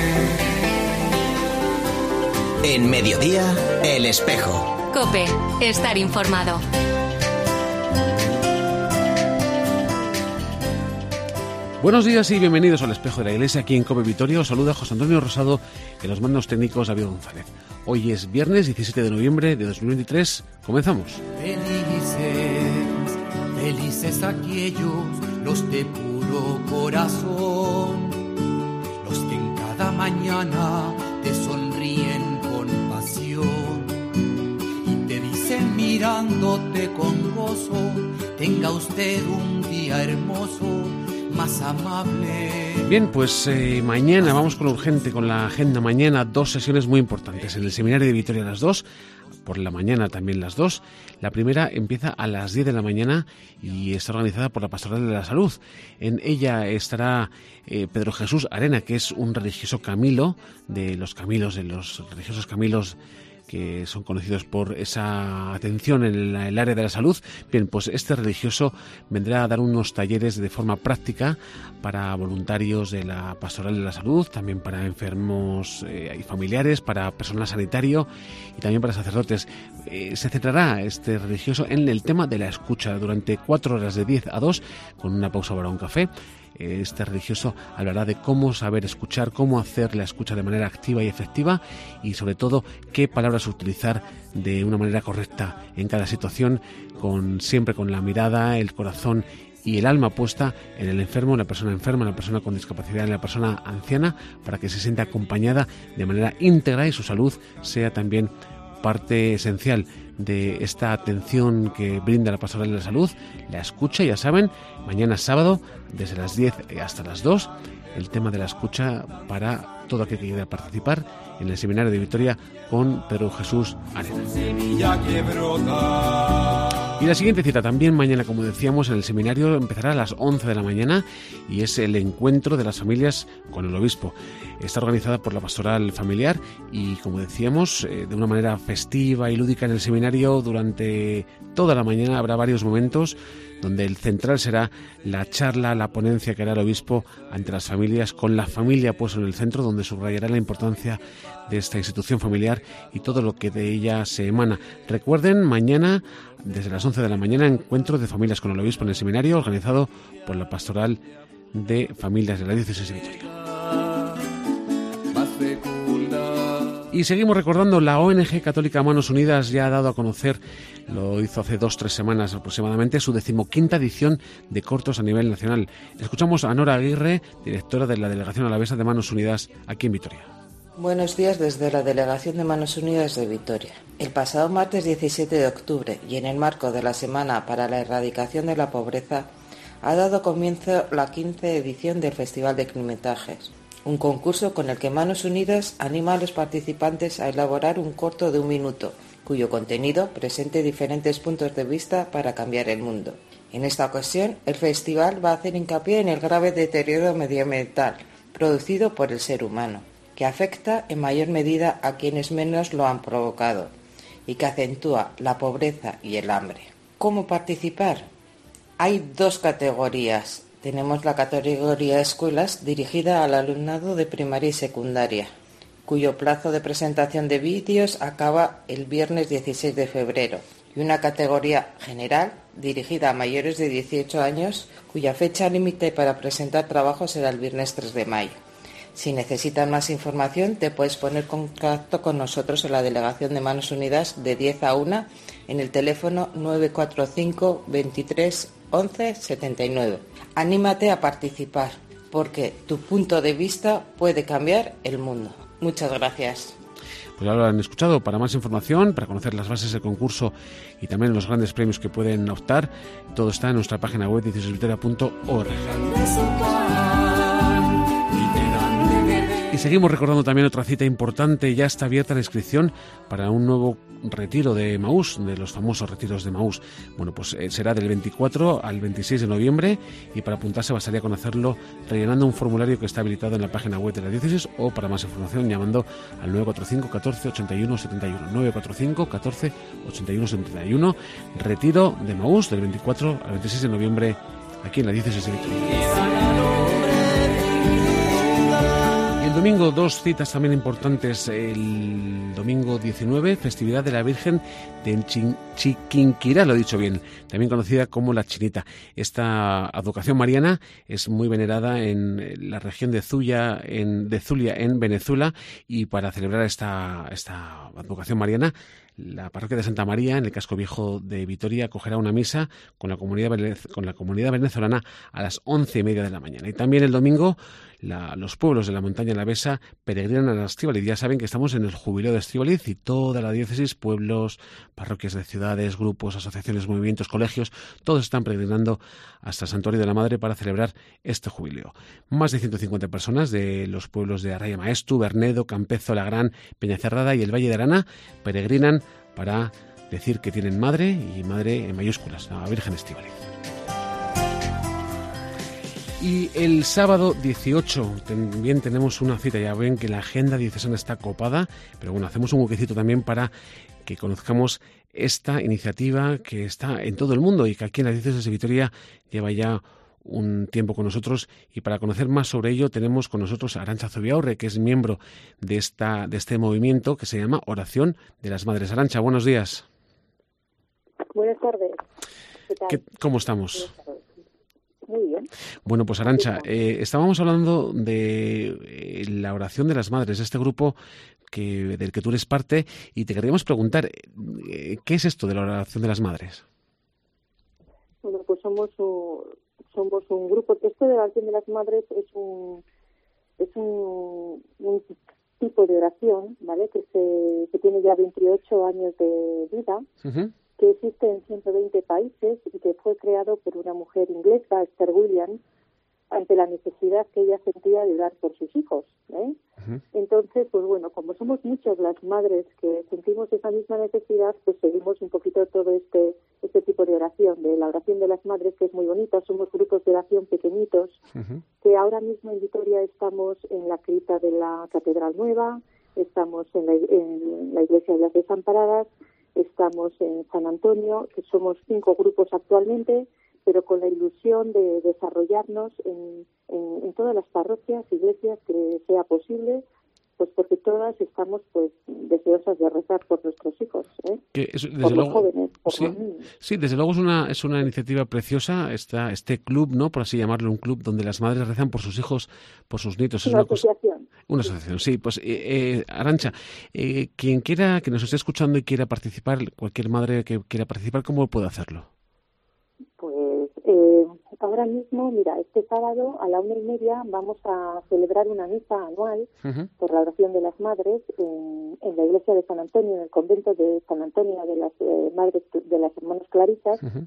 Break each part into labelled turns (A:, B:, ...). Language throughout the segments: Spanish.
A: En Mediodía, El Espejo.
B: COPE, estar informado.
C: Buenos días y bienvenidos al Espejo de la Iglesia aquí en COPE Vitoria. Os saluda José Antonio Rosado, en los mandos técnicos David González. Hoy es viernes 17 de noviembre de 2023. Comenzamos.
D: Felices aquellos, los de puro corazón, los que en cada mañana te sonríen con pasión y te dicen mirándote con gozo, tenga usted un día hermoso, más amable.
C: Bien, pues mañana vamos con lo urgente, con la agenda. Mañana 2 sesiones muy importantes. En el seminario de Vitoria a las 2, por la mañana también las 2. La primera empieza a las 10 de la mañana y está organizada por la Pastoral de la Salud. En ella estará Pedro Jesús Arena, que es un religioso camilo, de los religiosos camilos que son conocidos por esa atención en el área de la salud. Bien, pues este religioso vendrá a dar unos talleres de forma práctica para voluntarios de la Pastoral de la Salud, también para enfermos y familiares, para personal sanitario y también para sacerdotes. Se centrará este religioso en el tema de la escucha durante 4 horas de 10 a 2, con una pausa para un café. Este religioso hablará de cómo saber escuchar, cómo hacer la escucha de manera activa y efectiva y sobre todo qué palabras utilizar de una manera correcta en cada situación, siempre con la mirada, el corazón y el alma puesta en el enfermo, en la persona con discapacidad, en la persona anciana, para que se sienta acompañada de manera íntegra y su salud sea también parte esencial de esta atención que brinda la Pastoral de la Salud. La escucha, ya saben, mañana sábado desde las 10 hasta las 2, el tema de la escucha para todo aquel que quiera participar en el seminario de Vitoria con Pedro Jesús Arena. Y la siguiente cita también mañana, como decíamos, en el seminario empezará a las 11 de la mañana y es el encuentro de las familias con el obispo. Está organizada por la Pastoral Familiar y, como decíamos, de una manera festiva y lúdica en el seminario. Durante toda la mañana habrá varios momentos donde el central será la charla, la ponencia que hará el obispo ante las familias, con la familia puesto en el centro, donde subrayará la importancia de esta institución familiar y todo lo que de ella se emana. Recuerden, mañana desde las 11 de la mañana, encuentro de familias con el obispo en el seminario, organizado por la Pastoral de Familias de la Diócesis de Vitoria. Y seguimos recordando, la ONG Católica Manos Unidas ya ha dado a conocer, lo hizo hace 2-3 semanas aproximadamente, su 15ª edición de cortos a nivel nacional. Escuchamos a Nora Aguirre, directora de la Delegación Alavesa de Manos Unidas aquí en Vitoria.
E: Buenos días desde la Delegación de Manos Unidas de Vitoria. El pasado martes 17 de octubre y en el marco de la Semana para la Erradicación de la Pobreza ha dado comienzo la 15ª edición del Festival de Climentajes, un concurso con el que Manos Unidas anima a los participantes a elaborar un corto de 1 minuto, cuyo contenido presente diferentes puntos de vista para cambiar el mundo. En esta ocasión, el festival va a hacer hincapié en el grave deterioro medioambiental producido por el ser humano, que afecta en mayor medida a quienes menos lo han provocado y que acentúa la pobreza y el hambre. ¿Cómo participar? Hay 2 categorías. Tenemos la categoría escuelas, dirigida al alumnado de primaria y secundaria, cuyo plazo de presentación de vídeos acaba el viernes 16 de febrero, y una categoría general, dirigida a mayores de 18 años, cuya fecha límite para presentar trabajos será el viernes 3 de mayo. Si necesitan más información, te puedes poner en contacto con nosotros en la Delegación de Manos Unidas de 10 a 1 en el teléfono 945 23 11 79. Anímate a participar, porque tu punto de vista puede cambiar el mundo. Muchas gracias.
C: Pues ya lo han escuchado. Para más información, para conocer las bases del concurso y también los grandes premios que pueden optar, todo está en nuestra página web diocesvitoria.org. Y seguimos recordando también otra cita importante. Ya está abierta la inscripción para un nuevo retiro de Emaús, de los famosos retiros de Emaús. Bueno, pues será del 24 al 26 de noviembre y para apuntarse bastaría con hacerlo rellenando un formulario que está habilitado en la página web de la diócesis o para más información llamando al 945 14 81 71. 945 14 81 71. Retiro de Emaús del 24 al 26 de noviembre aquí en la diócesis de Vitoria. El domingo, 2 citas también importantes. El domingo 19, festividad de la Virgen de Chiquinquirá, lo he dicho bien, también conocida como la Chinita. Esta advocación mariana es muy venerada en la región de Zulia, en Venezuela, y para celebrar esta advocación mariana, la parroquia de Santa María, en el casco viejo de Vitoria, acogerá una misa con la comunidad venezolana a las 11:30 de la mañana. Y también el domingo, los pueblos de la montaña alavesa peregrinan a la Estíbaliz. Ya saben que estamos en el jubileo de Estíbaliz y toda la diócesis, pueblos, parroquias de ciudades, grupos, asociaciones, movimientos, colegios, todos están peregrinando hasta el Santuario de la Madre para celebrar este jubileo. Más de 150 personas de los pueblos de Arraya Maestu, Bernedo, Campezo, La Gran, Peñacerrada y el Valle de Arana peregrinan para decir que tienen madre, y madre en mayúsculas, la Virgen Estíbaliz. Y el sábado 18 también tenemos una cita. Ya ven que la agenda diocesana está copada, pero bueno, hacemos un huequecito también para que conozcamos esta iniciativa que está en todo el mundo y que aquí en la diócesis de Vitoria lleva ya un tiempo con nosotros. Y para conocer más sobre ello tenemos con nosotros a Arantxa Zubiaurre, que es miembro de este movimiento que se llama Oración de las Madres. Arantxa, buenos días.
F: Buenas tardes. ¿Qué tal?
C: ¿Cómo estamos?
F: Muy bien.
C: Bueno, pues Arantxa, estábamos hablando de la Oración de las Madres, este grupo del que tú eres parte, y te queríamos preguntar, ¿qué es esto de la Oración de las Madres?
F: Bueno, pues somos un grupo. Esto de la Oración de las Madres es un tipo de oración, ¿vale? Que tiene ya 28 años de vida. Uh-huh. Que existe en 120 países y que fue creado por una mujer inglesa, Esther Williams, ante la necesidad que ella sentía de orar por sus hijos. Uh-huh. Entonces, pues bueno, como somos muchas las madres que sentimos esa misma necesidad, pues seguimos un poquito todo este tipo de oración, de la Oración de las Madres, que es muy bonita. Somos grupos de oración pequeñitos, uh-huh, que ahora mismo en Vitoria estamos en la cripta de la Catedral Nueva, estamos en la Iglesia de las Desamparadas, estamos en San Antonio, que somos 5 grupos actualmente, pero con la ilusión de desarrollarnos en todas las parroquias, iglesias que sea posible, pues porque todas estamos pues deseosas de rezar por nuestros hijos, por los jóvenes, por los niños.
C: Sí, desde luego es una iniciativa preciosa, este club, ¿no? Por así llamarlo, un club donde las madres rezan por sus hijos, por sus nietos.
F: Una asociación.
C: Una asociación, sí. Pues Arantxa, quien quiera, que nos esté escuchando y quiera participar, cualquier madre que quiera participar, ¿cómo puede hacerlo?
F: Pues ahora mismo, mira, este sábado a la 1:30 vamos a celebrar una misa anual, uh-huh, por la Oración de las Madres en la iglesia de San Antonio, en el convento de San Antonio de las Madres de las Hermanas Clarisas, uh-huh,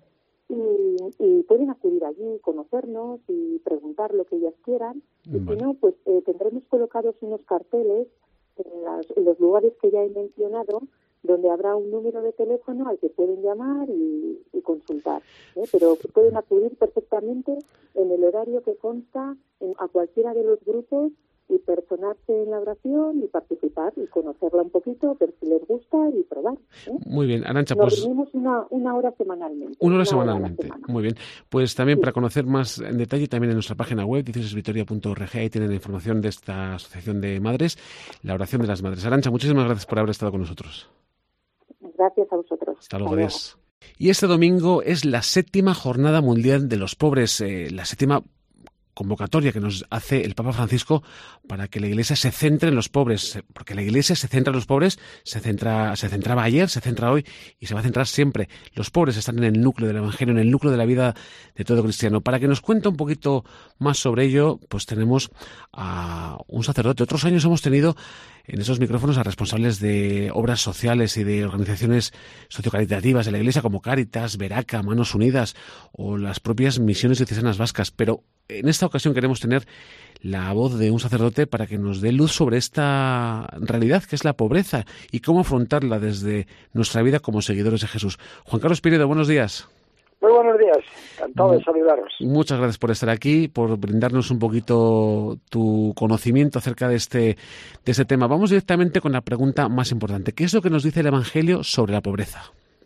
F: y pueden acudir allí, conocernos y preguntar lo que ellas quieran. Vale. Y si no, pues tendremos colocados unos carteles en los lugares que ya he mencionado, donde habrá un número de teléfono al que pueden llamar y consultar, pero pueden acudir perfectamente en el horario que consta a cualquiera de los grupos y personarse en la oración y participar y conocerla un poquito, ver si les gusta y probar.
C: Muy bien, Arantxa,
F: nos reunimos una hora semanalmente.
C: Una hora semanalmente, muy bien. Pues también, sí, para conocer más en detalle, también en nuestra página web, diocesesvitoria.org, ahí tienen la información de esta asociación de madres, la Oración de las Madres. Arantxa, muchísimas gracias por haber estado con nosotros.
F: Gracias a vosotros.
C: Hasta luego, adiós. Y este domingo es la 7ª Jornada Mundial de los Pobres, la 7ª convocatoria que nos hace el Papa Francisco para que la Iglesia se centre en los pobres, porque la Iglesia se centra en los pobres, se centraba ayer, se centra hoy y se va a centrar siempre. Los pobres están en el núcleo del Evangelio, en el núcleo de la vida de todo cristiano. Para que nos cuente un poquito más sobre ello, pues tenemos a un sacerdote. Otros años hemos tenido en esos micrófonos a responsables de obras sociales y de organizaciones sociocaritativas de la Iglesia como Cáritas, Veraca, Manos Unidas o las propias misiones diocesanas vascas, pero en esta ocasión queremos tener la voz de un sacerdote para que nos dé luz sobre esta realidad que es la pobreza y cómo afrontarla desde nuestra vida como seguidores de Jesús. Juan Carlos Pinedo, buenos días.
G: Muy buenos días, encantado de saludaros.
C: Muchas gracias por estar aquí, por brindarnos un poquito tu conocimiento acerca de este tema. Vamos directamente con la pregunta más importante. ¿Qué es lo que nos dice el Evangelio sobre la pobreza?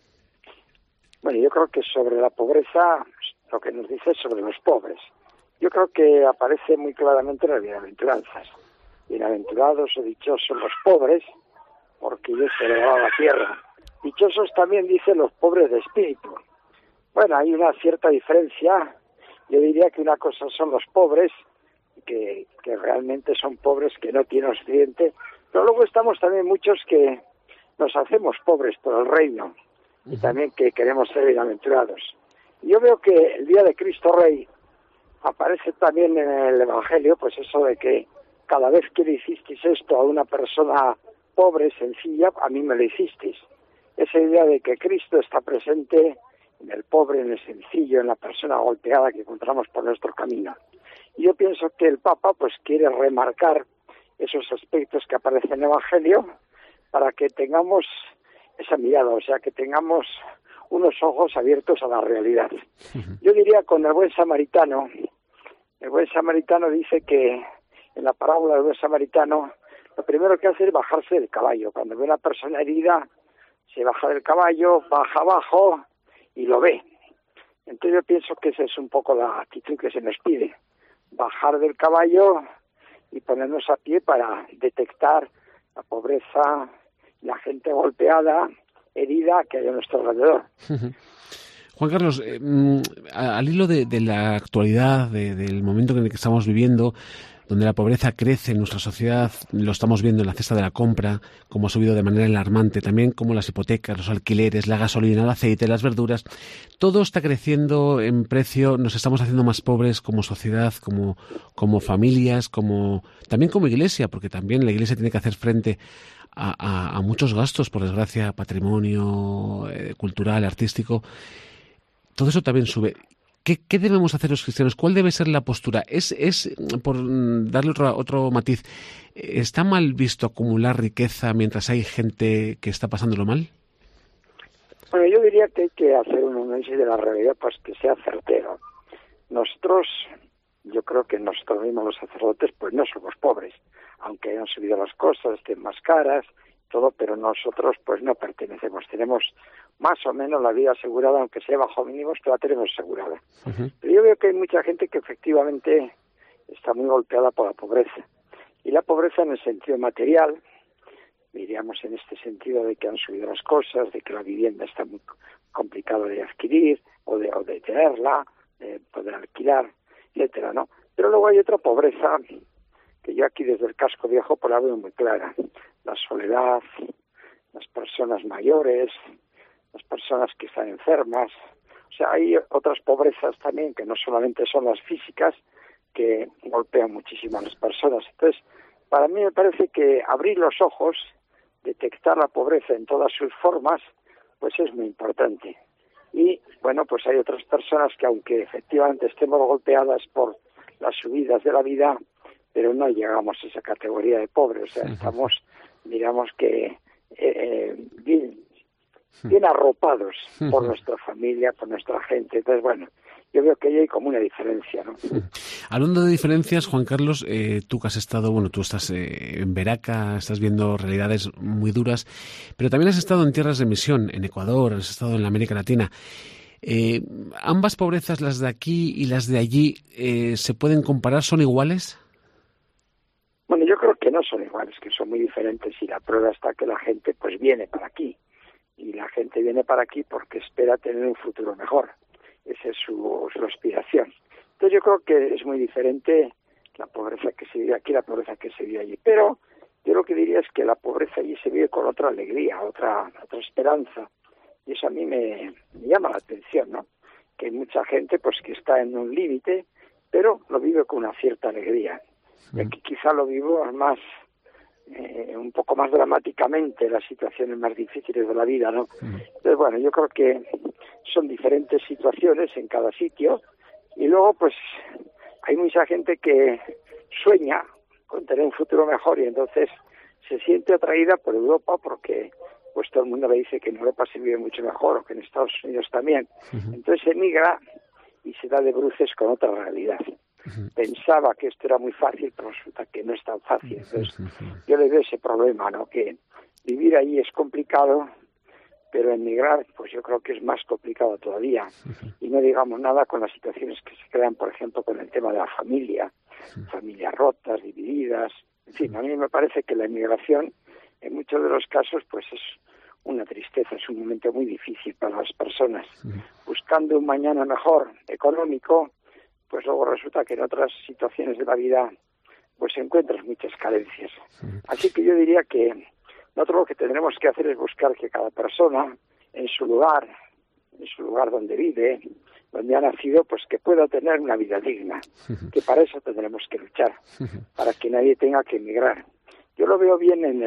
G: Bueno, yo creo que sobre la pobreza, lo que nos dice es sobre los pobres. Yo creo que aparece muy claramente en las bienaventuranzas. bienaventurados o dichosos los pobres, porque ellos heredarán la tierra. Dichosos también dicen los pobres de espíritu. Bueno, hay una cierta diferencia. Yo diría que una cosa son los pobres, que realmente son pobres, que no tienen suficiente, pero luego estamos también muchos que nos hacemos pobres por el reino y también que queremos ser bienaventurados. Yo veo que el día de Cristo Rey aparece también en el Evangelio, pues eso de que cada vez que le hicisteis esto a una persona pobre, sencilla, a mí me lo hicisteis. Esa idea de que Cristo está presente en el pobre, en el sencillo, en la persona golpeada que encontramos por nuestro camino. Y yo pienso que el Papa pues quiere remarcar esos aspectos que aparecen en el Evangelio para que tengamos esa mirada, o sea, que tengamos unos ojos abiertos a la realidad. Yo diría con el buen samaritano dice que en la parábola del buen samaritano lo primero que hace es bajarse del caballo. Cuando ve a una persona herida, se baja del caballo, baja abajo y lo ve. Entonces yo pienso que esa es un poco la actitud que se nos pide, bajar del caballo y ponernos a pie para detectar la pobreza, la gente golpeada, herida que hay a nuestro alrededor.
C: Juan Carlos, al hilo de la actualidad, del momento en el que estamos viviendo, donde la pobreza crece en nuestra sociedad, lo estamos viendo en la cesta de la compra, como ha subido de manera alarmante, también como las hipotecas, los alquileres, la gasolina, el aceite, las verduras, todo está creciendo en precio, nos estamos haciendo más pobres como sociedad, como familias, también como iglesia, porque también la iglesia tiene que hacer frente a muchos gastos, por desgracia, patrimonio cultural, artístico. Todo eso también sube. ¿Qué debemos hacer los cristianos? ¿Cuál debe ser la postura? Es por darle otro matiz, ¿está mal visto acumular riqueza mientras hay gente que está pasándolo mal?
G: Bueno, yo diría que hay que hacer un análisis de la realidad pues que sea certero. Nosotros, yo creo que nosotros mismos los sacerdotes pues no somos pobres, aunque hayan subido las cosas, estén más caras, todo, pero nosotros pues no pertenecemos, tenemos más o menos la vida asegurada, aunque sea bajo mínimos, pero la tenemos asegurada. Pero yo veo que hay mucha gente que efectivamente está muy golpeada por la pobreza, y la pobreza en el sentido material, diríamos en este sentido de que han subido las cosas, de que la vivienda está muy complicada de adquirir, o de tenerla, de poder alquilar, etcétera, ¿no? Pero luego hay otra pobreza que yo aquí desde el casco viejo pues la veo muy clara: la soledad, las personas mayores, las personas que están enfermas. O sea, hay otras pobrezas también que no solamente son las físicas, que golpean muchísimo a las personas. Entonces, para mí me parece que abrir los ojos, detectar la pobreza en todas sus formas, pues es muy importante. Y, bueno, pues hay otras personas que aunque efectivamente estemos golpeadas por las subidas de la vida, pero no llegamos a esa categoría de pobre, o sea, estamos, digamos que, bien arropados por nuestra familia, por nuestra gente. Entonces, bueno, yo veo que ahí hay como una diferencia, ¿no?
C: Hablando de diferencias, Juan Carlos, tú que has estado, tú estás en Veraca, estás viendo realidades muy duras, pero también has estado en tierras de misión, en Ecuador, has estado en la América Latina. ¿Ambas pobrezas, las de aquí y las de allí, se pueden comparar? ¿Son iguales?
G: Bueno, yo creo que no son iguales, que son muy diferentes, y la prueba está que la gente pues viene para aquí, y la gente viene para aquí porque espera tener un futuro mejor. Esa es su aspiración. Entonces yo creo que es muy diferente la pobreza que se vive aquí y la pobreza que se vive allí. Pero yo lo que diría es que la pobreza allí se vive con otra alegría, otra esperanza. Y eso a mí me llama la atención, ¿no? Que hay mucha gente pues que está en un límite, pero lo vive con una cierta alegría. Y aquí quizá lo vivo más, un poco más dramáticamente, las situaciones más difíciles de la vida, ¿no? Entonces, bueno, yo creo que son diferentes situaciones en cada sitio, y luego pues hay mucha gente que sueña con tener un futuro mejor, y entonces se siente atraída por Europa porque pues todo el mundo le dice que en Europa se vive mucho mejor, o que en Estados Unidos también. Entonces emigra y se da de bruces con otra realidad. Pensaba que esto era muy fácil, pero resulta que no es tan fácil. Entonces, yo le veo ese problema, ¿no? Que vivir ahí es complicado, pero emigrar, pues yo creo que es más complicado todavía. Y no digamos nada con las situaciones que se crean, por ejemplo, con el tema de la familia, familias rotas, divididas, En fin, a mí me parece que la inmigración, en muchos de los casos, pues es una tristeza, es un momento muy difícil para las personas. Buscando un mañana mejor, económico, pues luego resulta que en otras situaciones de la vida pues encuentras muchas carencias. Así que yo diría que nosotros lo que tendremos que hacer es buscar que cada persona en su lugar donde vive, donde ha nacido, pues que pueda tener una vida digna, que para eso tendremos que luchar, para que nadie tenga que emigrar. Yo lo veo bien en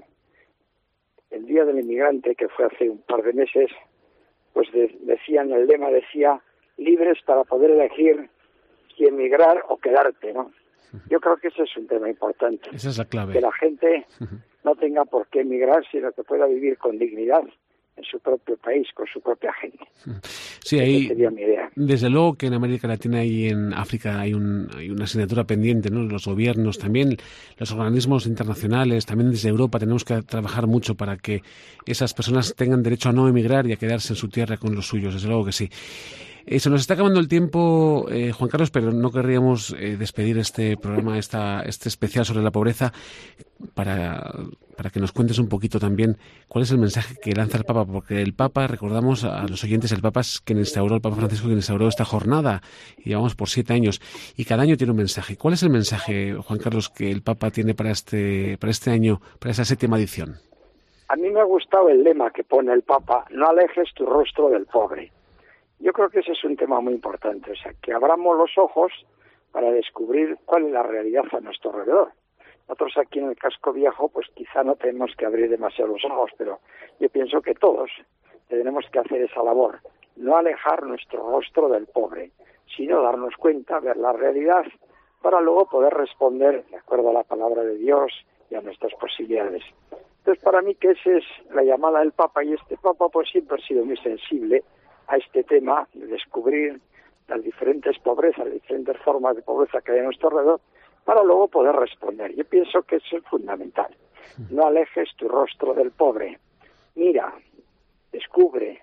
G: el Día del Inmigrante, que fue hace un par de meses, pues decían, el lema decía, libres para poder elegir si emigrar o quedarte, ¿no? Yo creo que ese es un tema importante.
C: Esa es la clave.
G: Que la gente no tenga por qué emigrar, sino que pueda vivir con dignidad en su propio país, con su propia gente.
C: Sí, ahí
G: sería mi idea.
C: Desde luego que en América Latina y en África hay una asignatura pendiente, ¿no? Los gobiernos también, los organismos internacionales, también desde Europa tenemos que trabajar mucho para que esas personas tengan derecho a no emigrar y a quedarse en su tierra con los suyos, desde luego que sí. Se nos está acabando el tiempo, Juan Carlos, pero no querríamos despedir este programa, este especial sobre la pobreza, para que nos cuentes un poquito también cuál es el mensaje que lanza el Papa, porque el Papa, recordamos a los oyentes, el Papa el Papa Francisco quien instauró esta jornada, y llevamos por 7 años, y cada año tiene un mensaje. ¿Cuál es el mensaje, Juan Carlos, que el Papa tiene para este año, para esta 7ª edición?
G: A mí me ha gustado el lema que pone el Papa, no alejes tu rostro del pobre. Yo creo que ese es un tema muy importante, o sea, que abramos los ojos para descubrir cuál es la realidad a nuestro alrededor. Nosotros aquí en el Casco Viejo, pues quizá no tenemos que abrir demasiado los ojos, pero yo pienso que todos tenemos que hacer esa labor, no alejar nuestro rostro del pobre, sino darnos cuenta, ver la realidad, para luego poder responder de acuerdo a la palabra de Dios y a nuestras posibilidades. Entonces, para mí que esa es la llamada del Papa, y este Papa pues siempre ha sido muy sensible a este tema de descubrir las diferentes pobrezas, las diferentes formas de pobreza que hay a nuestro alrededor, para luego poder responder. Yo pienso que eso es fundamental. No alejes tu rostro del pobre. Mira, descubre,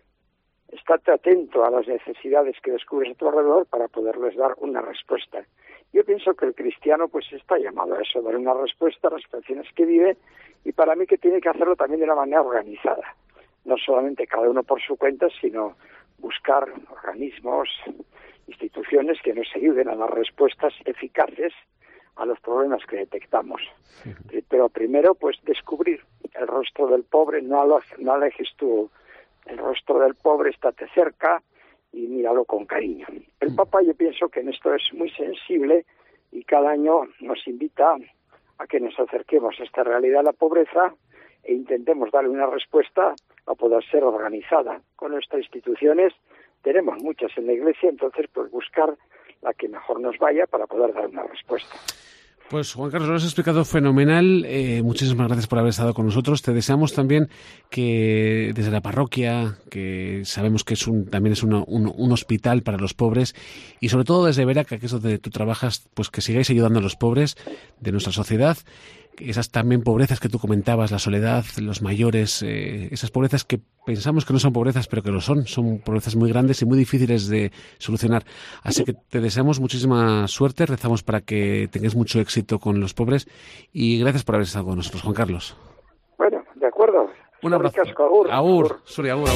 G: estate atento a las necesidades que descubres a tu alrededor para poderles dar una respuesta. Yo pienso que el cristiano pues está llamado a eso, dar una respuesta a las situaciones que vive, y para mí que tiene que hacerlo también de una manera organizada. No solamente cada uno por su cuenta, sino buscar organismos, instituciones que nos ayuden a dar respuestas eficaces a los problemas que detectamos. Pero primero, pues descubrir el rostro del pobre, no alejes tú el rostro del pobre, estate cerca y míralo con cariño. El Papa, yo pienso que en esto es muy sensible, y cada año nos invita a que nos acerquemos a esta realidad de la pobreza e intentemos darle una respuesta a poder ser organizada. Con nuestras instituciones tenemos muchas en la Iglesia, entonces pues buscar la que mejor nos vaya para poder dar una respuesta.
C: Pues Juan Carlos, lo has explicado fenomenal. Muchísimas gracias por haber estado con nosotros. Te deseamos también que desde la parroquia, que sabemos que también es un hospital para los pobres, y sobre todo desde Veraca, que es donde tú trabajas, pues que sigáis ayudando a los pobres de nuestra sociedad. Esas también pobrezas que tú comentabas, la soledad, los mayores, esas pobrezas que pensamos que no son pobrezas, pero que lo son pobrezas muy grandes y muy difíciles de solucionar. Así que te deseamos muchísima suerte, rezamos para que tengas mucho éxito con los pobres, y gracias por haber estado con nosotros, Juan Carlos.
G: Bueno, de acuerdo.
C: Un abrazo. Agur. Suri, agur.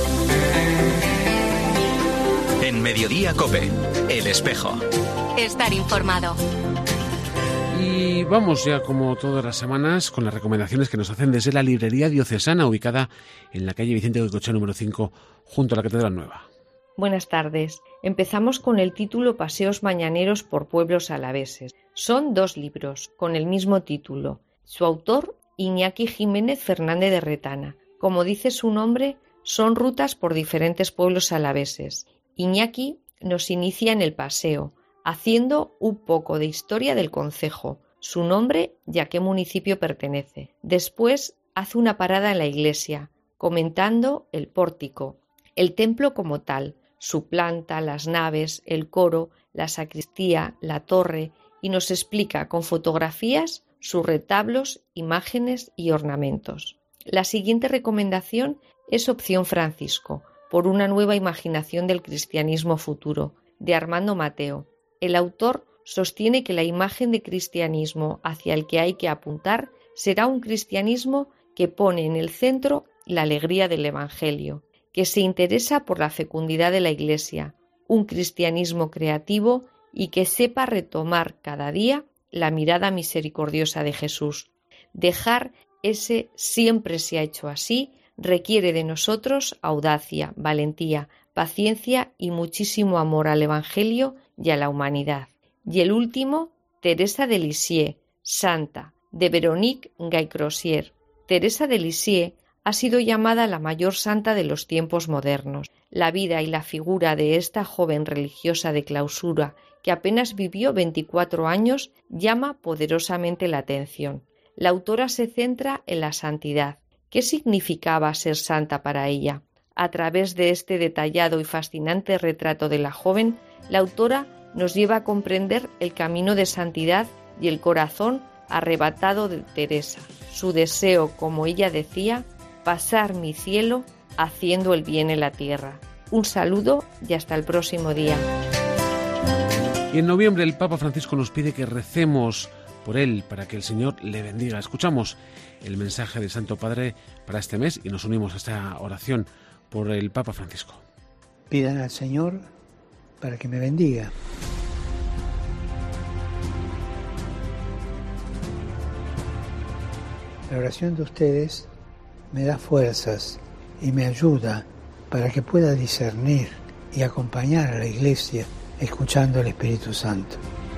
A: En Mediodía COPE, El Espejo.
B: Estar informado.
C: Y vamos ya, como todas las semanas, con las recomendaciones que nos hacen desde la Librería Diocesana, ubicada en la calle Vicente Goicoechea número 5, junto a la Catedral Nueva.
H: Buenas tardes. Empezamos con el título Paseos mañaneros por pueblos alaveses. Son 2 libros con el mismo título. Su autor, Iñaki Jiménez Fernández de Retana. Como dice su nombre, son rutas por diferentes pueblos alaveses. Iñaki nos inicia en el paseo, haciendo un poco de historia del concejo, su nombre y a qué municipio pertenece. Después hace una parada en la iglesia, comentando el pórtico, el templo como tal, su planta, las naves, el coro, la sacristía, la torre, y nos explica con fotografías sus retablos, imágenes y ornamentos. La siguiente recomendación es Opción Francisco, por una nueva imaginación del cristianismo futuro, de Armando Mateo. El autor sostiene que la imagen de cristianismo hacia el que hay que apuntar será un cristianismo que pone en el centro la alegría del Evangelio, que se interesa por la fecundidad de la Iglesia, un cristianismo creativo y que sepa retomar cada día la mirada misericordiosa de Jesús. Dejar ese siempre se ha hecho así requiere de nosotros audacia, valentía, paciencia y muchísimo amor al Evangelio y a la humanidad. Y el último, Teresa de Lisieux, santa, de Véronique Gay-Crozier. Teresa de Lisieux ha sido llamada la mayor santa de los tiempos modernos. La vida y la figura de esta joven religiosa de clausura, que apenas vivió 24 años, llama poderosamente la atención. La autora se centra en la santidad. ¿Qué significaba ser santa para ella? A través de este detallado y fascinante retrato de la joven, la autora nos lleva a comprender el camino de santidad y el corazón arrebatado de Teresa. Su deseo, como ella decía, pasar mi cielo haciendo el bien en la tierra. Un saludo y hasta el próximo día.
C: Y en noviembre el Papa Francisco nos pide que recemos por él, para que el Señor le bendiga. Escuchamos el mensaje del Santo Padre para este mes y nos unimos a esta oración por el Papa Francisco.
I: Pidan al Señor para que me bendiga. La oración de ustedes me da fuerzas y me ayuda para que pueda discernir y acompañar a la Iglesia escuchando al Espíritu Santo.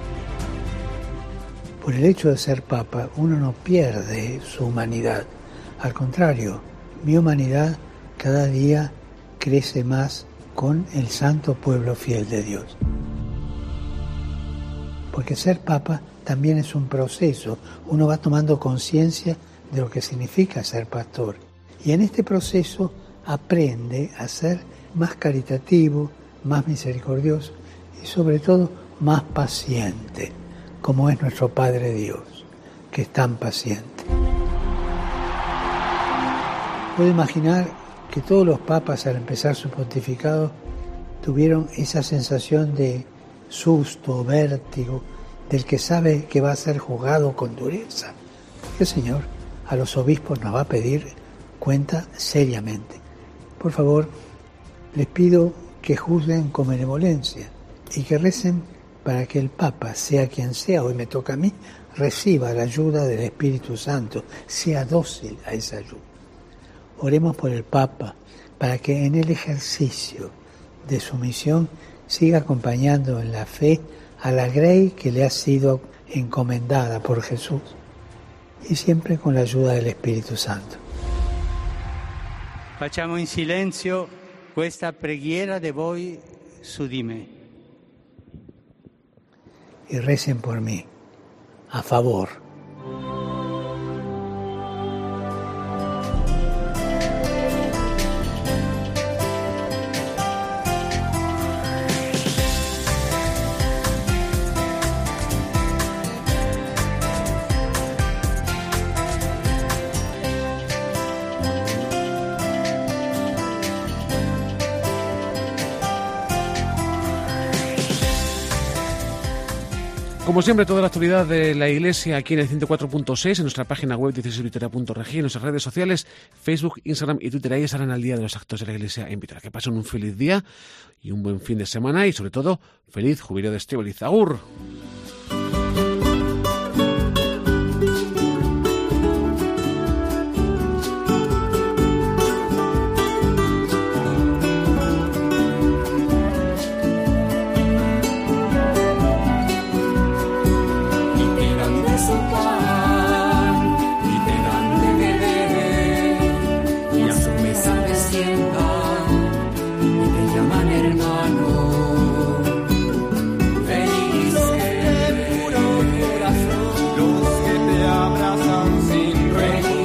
I: Por el hecho de ser Papa, uno no pierde su humanidad. Al contrario, mi humanidad cada día crece más con el santo pueblo fiel de Dios. Porque ser Papa también es un proceso. Uno va tomando conciencia de lo que significa ser pastor. Y en este proceso aprende a ser más caritativo, más misericordioso y sobre todo más paciente, como es nuestro Padre Dios, que es tan paciente. Puedo imaginar que todos los papas al empezar su pontificado tuvieron esa sensación de susto, vértigo, del que sabe que va a ser juzgado con dureza. Porque el Señor a los obispos nos va a pedir cuenta seriamente. Por favor, les pido que juzguen con benevolencia y que recen para que el Papa, sea quien sea, hoy me toca a mí, reciba la ayuda del Espíritu Santo, sea dócil a esa ayuda. Oremos por el Papa, para que en el ejercicio de su misión siga acompañando en la fe a la grey que le ha sido encomendada por Jesús, y siempre con la ayuda del Espíritu Santo.
J: Facciamo in silenzio questa preghiera de voi su di me.
I: Y recen por mí, a favor.
C: Como siempre, toda la actualidad de la Iglesia aquí en el 104.6, en nuestra página web 16vitoria.org, en nuestras redes sociales, Facebook, Instagram y Twitter. Ahí estarán al día de los actos de la Iglesia en Vitoria. Que pasen un feliz día y un buen fin de semana y, sobre todo, feliz jubileo de Estíbaliz. ¡Agur!
K: Los que te abrazan sin rencor.